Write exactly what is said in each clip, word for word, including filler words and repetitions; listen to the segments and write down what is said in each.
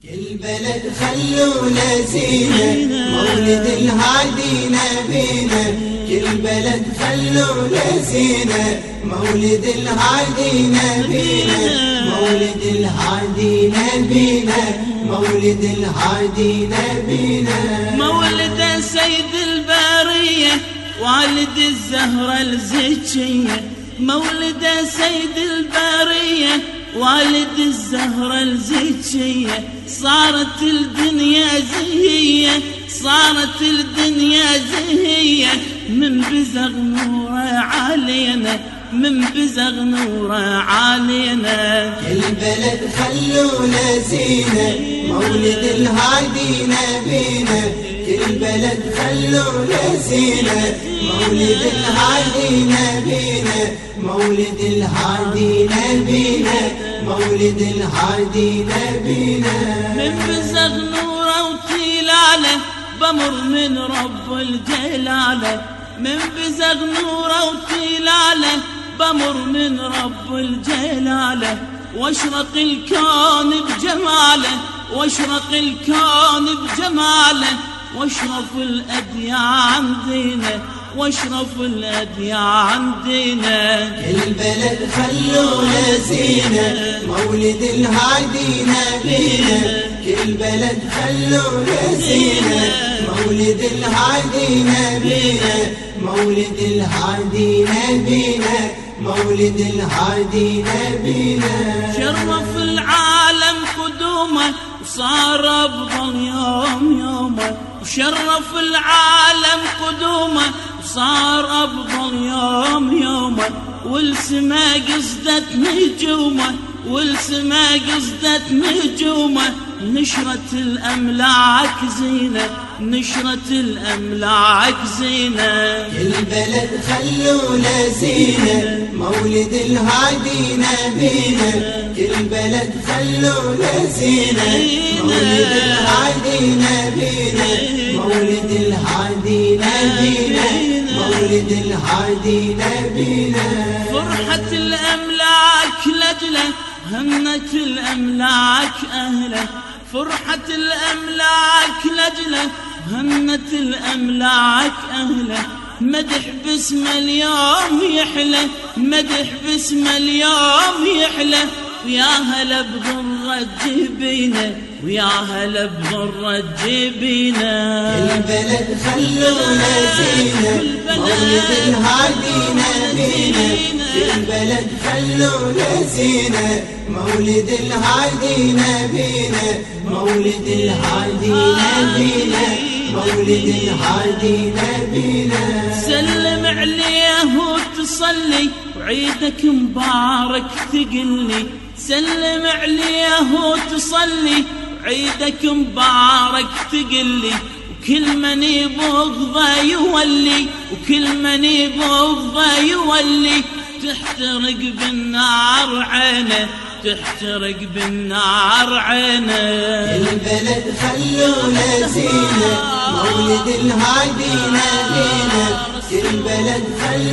كل بلد خلونا زينة مولد الهادي نبينا. كل بلد خلونا زينة مولد الهادي نبينا. مولد الهادي نبينا. مولد الهادي نبينا. مولد سيد البرية والد الزهرة الزكية. مولد سيد البرية والد الزهرة الزكية. صارت الدنيا زهية صارت الدنيا زهية من بزغ نوره علينا من بزغ نوره علينا. كل بلد خلونا زينة مولد الهادي نبينا. كل بلد خلونا زينة مولد الهادي نبينا. مولد الهادي نبينا. مولد الهادي نبينا. من بزغ نوره وتلاله بمر من رب الجلاله. من بزغ نوره وتلاله بمر من رب الجلاله. واشرق الكون بجماله واشرق الكون بجماله. واشرف الأديان دينه واشرف الأديان دينه. كل بلد خلونا زينة مولد الهادي نبينا. كل بلد خلونا زينة مولد الهادي نبينا. مولد الهادي نبينا. مولد الهادي نبينا. شرف العالم قدومه وصار أفضل يوم يومه. وشرف العالم قدومه وصار أفضل يوم يومه. والسما قصدت نجومه والسما قصدت نجومه. نشرت الأملاك زينة نشرت الأملاك زينة. كل بلد خلونا زينة مولد الهادي نبينا. كل بلد خلونا زينة مولد الهادي نبينا. مولد الهادي نبينا. مولد الهادي نبينا. فرحة الأملاك لجله هنت الأملاك أهله. فرحة الأملاك لجله هنت الأملاك أهله. مدح باسم اليوم يحلى مدح باسم اليوم يحلى. ويا هلا بغرة جبينه ويا هلا بغرة جبينه. كل بلد خلونا زينة مولد الهادي نبينا. كل بلد خلونا زينة مولد الهادي نبينا. مولد الهادي نبينا. مولد الهادي نبينا. سلم عليه وتصلي وعيدك مبارك تقلي. سلم عليه وتصلي وعيدك مبارك تقلي. وكل من يبغضه يولي وكل من يبغضه يولي. تحترق بالنار عينه تحترق بالنار عينه. كل بلد خلونا زينة مولد الهادي نبينا. كل بلد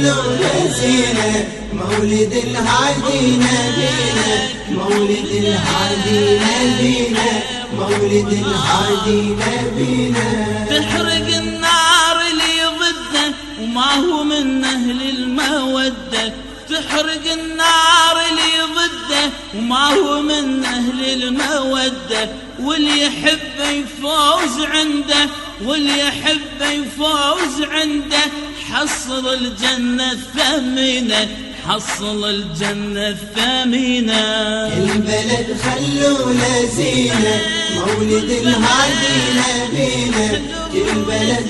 خلونا زينة مولد الهادي نبينا. مولد الهادي نبينا. مولد الهادي نبينا. تحرق النار اللي ضده وما هو من أهل المودة. تحرق النار اللي ضده وما هو من أهل المودة. واللي يحب يفوز عنده واللي يحب يفوز عنده. حصل الجنة الثمينة حصل الجنة الثمينة. كل بلد خلونا زينة مولد الهادي نبينا. كل بلد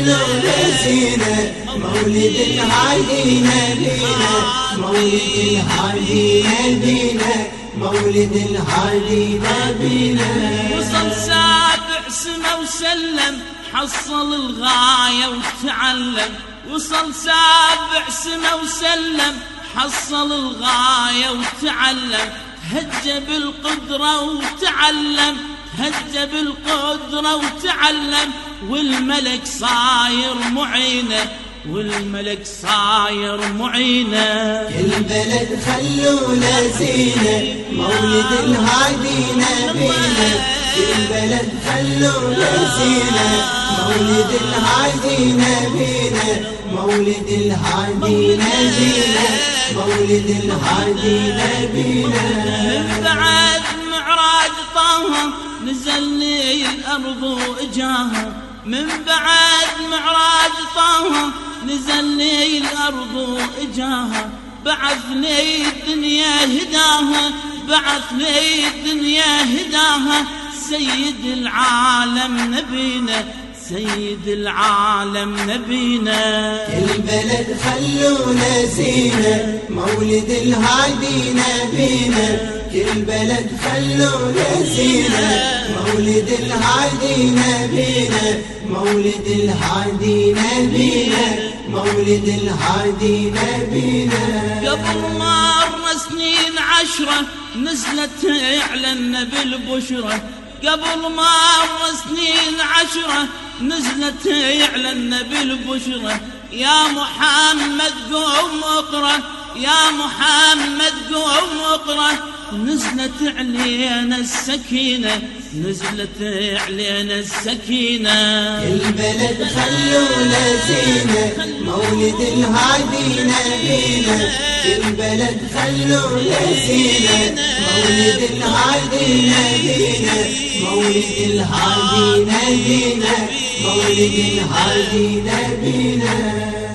خلونا زينة مولد الهادي نبينا. مولد الهادي نبينا. مولد الهادي نبينا. وصل سابع سما وسلم حصل الغاية وتعلم. وصل سابع سما وسلم حصل الغاية وتعلم. هج بالقدرة وتعلم هج بالقدرة وتعلم. والملك صاير معينه والملك صاير معينه. كل بلد خلونا زينة مولد الهادي نبينا. كل بلد خلوا له زينة مولد الهادي نبينا مولد الهادي نبينا مولد الهادي نبينا من بعد معراج طه نزلني الأرض وإجاها من بعد معراج طه نزلني الأرض وإجاها بعثني الدنيا هداها بعثني الدنيا هداها سيد العالم نبينا سيد العالم نبينا كل بلد خلوا له زينة مولد الهادي نبينا كل بلد خلوا له زينة مولد الهادي نبينا مولد الهادي نبينا مولد الهادي نبينا قبل مر سنين عشرة نزلت اعلنا بالبشرة قبل مر سنين عشرة نزلت اعلنا بالبشرة يا محمد قوم اقرأ يا محمد قوم اقرأ نزلت علينا السكينة نزلت علينا السكينة البلد خلوا له زينة مولد الهادي نبينا البلد خلوا له زينة مولد الهادي نبينا مولد الهادي نبينا مولد الهادي نبينا